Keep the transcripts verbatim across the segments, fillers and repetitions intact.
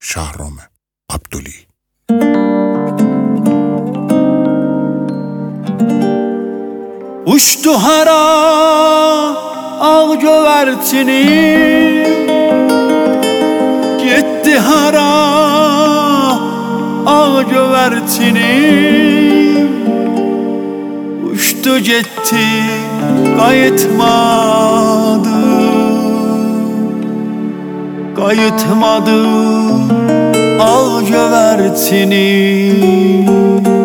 Şahrome Abduli. Uçtu hara ağ gövertinim, gitti hara ağ gövertinim. Uçtu gitti kayıtmadı, kayıtmadı ağ gövertinim.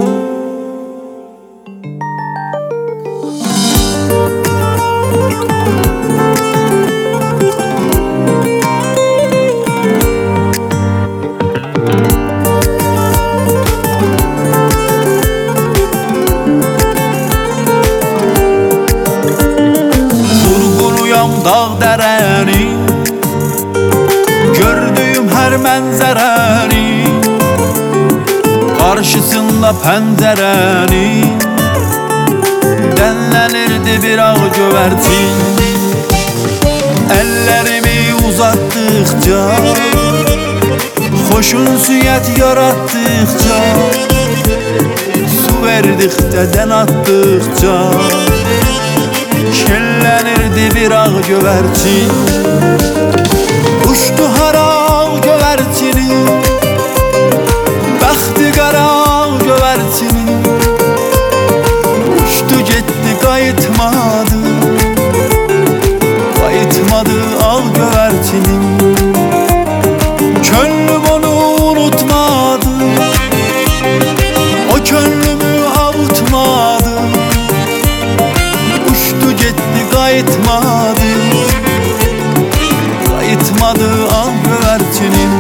Dağ dereni, gördüğüm her mənzərəni, karşısında pəncərəni, dənlənirdi bir ağ gövertin. Ellerimi uzattıkça, xoşunsiyyət yarattıkça, su verdikdə, dən attıkça, şenlenirdi bir ağ gövertin. Uçtu hara ağ gövertini, bəxti qara ağ gövertini. Uçtu gitti kayıtmadı, kayıtmadı ağ gövertini. Könlüm onu unutmadı, o könlümü avutmadı. Uçtu gitti kayıtmadı, kayıtmadı ağ gövertinin.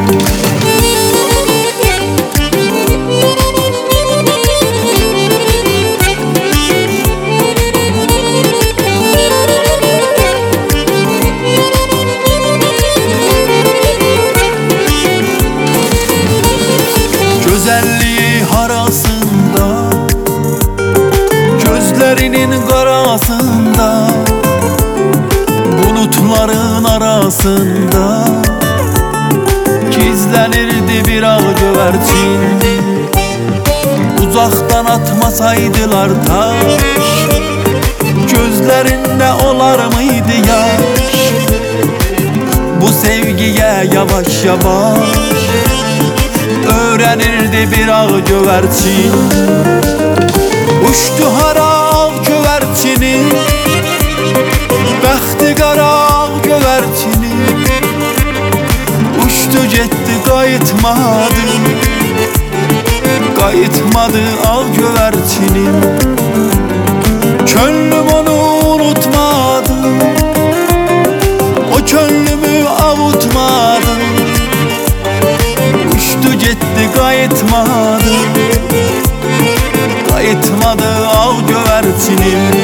Güzelliği harasında, gözlerinin karasında, bulutların arasında gizlenirdi bir ağ gövertin. Uzaktan atmasaydılar taş, gözlerinde olar mıydı yaş? Bu sevgiye yavaş yavaş öğrenirdi bir ağ gövertin. Uçtu hara ağ gövertini, bəxti qara ağ gövertini. Uçtu gitti kayıtmadı, kayıtmadı ağ gövertini. Könlüm onu unutmadı, o könlümü avutmadı. Uçtu gitti kayıtmadı, kayıtmadı ağ gövertini.